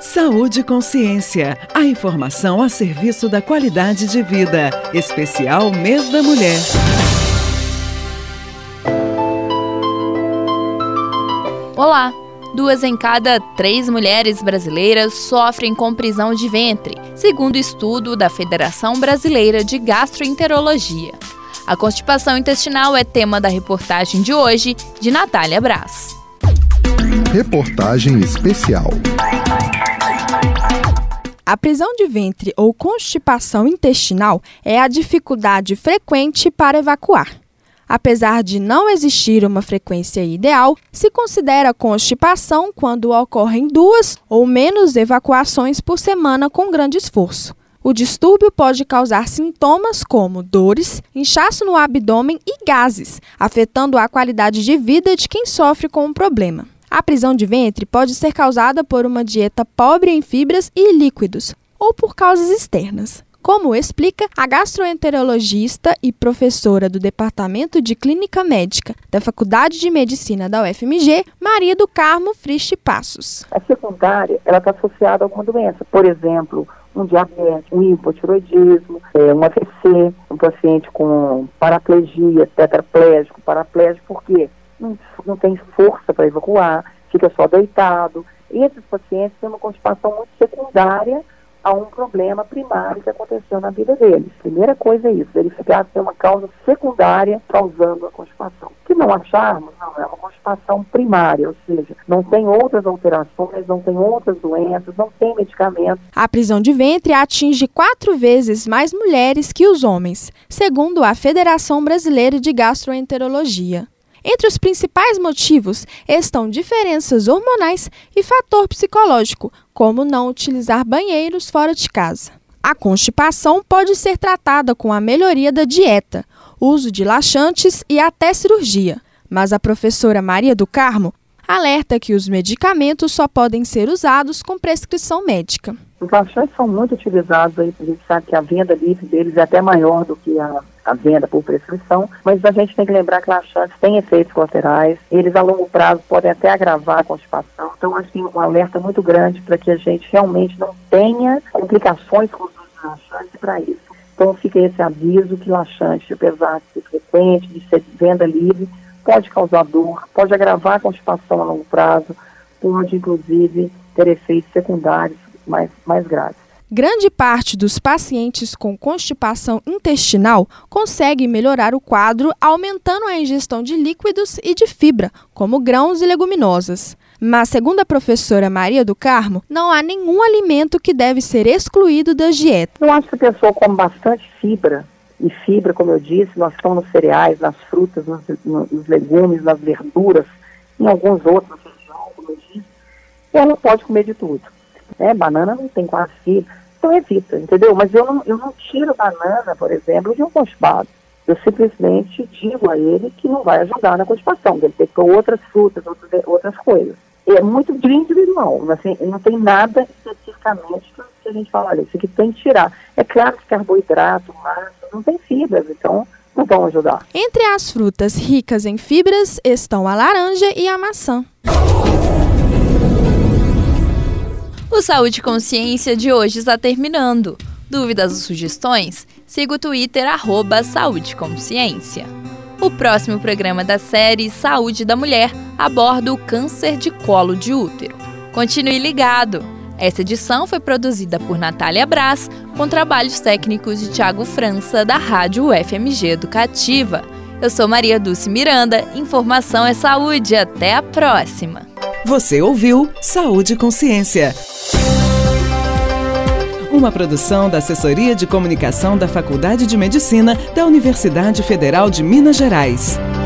Saúde e Consciência, a informação a serviço da qualidade de vida. Especial Mês da Mulher. Olá! 2 em cada 3 mulheres brasileiras sofrem com prisão de ventre, segundo estudo da Federação Brasileira de Gastroenterologia. A constipação intestinal é tema da reportagem de hoje, de Natália Braz. Reportagem especial. A prisão de ventre ou constipação intestinal é a dificuldade frequente para evacuar. Apesar de não existir uma frequência ideal, se considera constipação quando ocorrem 2 ou menos evacuações por semana com grande esforço. O distúrbio pode causar sintomas como dores, inchaço no abdômen e gases, afetando a qualidade de vida de quem sofre com o problema. A prisão de ventre pode ser causada por uma dieta pobre em fibras e líquidos, ou por causas externas, como explica a gastroenterologista e professora do Departamento de Clínica Médica da Faculdade de Medicina da UFMG, Maria do Carmo Friste Passos. A secundária, ela está associada a alguma doença, por exemplo, um diabetes, um hipotiroidismo, um AVC, um paciente com paraplegia, tetraplégico, paraplégico, por quê? Não tem força para evacuar, fica só deitado. E esses pacientes têm uma constipação muito secundária a um problema primário que aconteceu na vida deles. Primeira coisa é isso, verificar se tem uma causa secundária causando a constipação. Se não acharmos, não, é uma constipação primária, ou seja, não tem outras alterações, não tem outras doenças, não tem medicamentos. A prisão de ventre atinge 4 vezes mais mulheres que os homens, segundo a Federação Brasileira de Gastroenterologia. Entre os principais motivos estão diferenças hormonais e fator psicológico, como não utilizar banheiros fora de casa. A constipação pode ser tratada com a melhoria da dieta, uso de laxantes e até cirurgia. Mas a professora Maria do Carmo alerta que os medicamentos só podem ser usados com prescrição médica. Os laxantes são muito utilizados, aí, a gente sabe que a venda livre deles é até maior do que a venda por prescrição, mas a gente tem que lembrar que laxantes têm efeitos colaterais, eles a longo prazo podem até agravar a constipação, então acho que um alerta muito grande para que a gente realmente não tenha complicações com os laxantes para isso. Então fica esse aviso que laxante, apesar de ser frequente, de ser venda livre, pode causar dor, pode agravar a constipação a longo prazo, pode inclusive ter efeitos secundários mais graves. Grande parte dos pacientes com constipação intestinal consegue melhorar o quadro aumentando a ingestão de líquidos e de fibra, como grãos e leguminosas. Mas, segundo a professora Maria do Carmo, não há nenhum alimento que deve ser excluído das dietas. Eu acho que a pessoa come bastante fibra, e fibra, como eu disse, nós estamos nos cereais, nas frutas, nos legumes, nas verduras, em alguns outros, como eu disse, ela pode comer de tudo. Banana não tem quase fibra, então evita, entendeu? Mas eu não tiro banana, por exemplo, de um constipado. Eu simplesmente digo a ele que não vai ajudar na constipação, ele tem que pôr outras frutas, outras coisas. É muito individual, assim, não tem nada especificamente que a gente fala, olha, isso aqui tem que tirar. É claro que carboidrato, massa, não tem fibras, então não vão ajudar. Entre as frutas ricas em fibras estão a laranja e a maçã. O Saúde e Consciência de hoje está terminando. Dúvidas ou sugestões? Siga o Twitter @saudeconsciência. O próximo programa da série Saúde da Mulher aborda o câncer de colo de útero. Continue ligado! Essa edição foi produzida por Natália Braz, com trabalhos técnicos de Thiago França, da Rádio UFMG Educativa. Eu sou Maria Dulce Miranda, informação é saúde. Até a próxima! Você ouviu Saúde e Consciência. Uma produção da Assessoria de Comunicação da Faculdade de Medicina da Universidade Federal de Minas Gerais.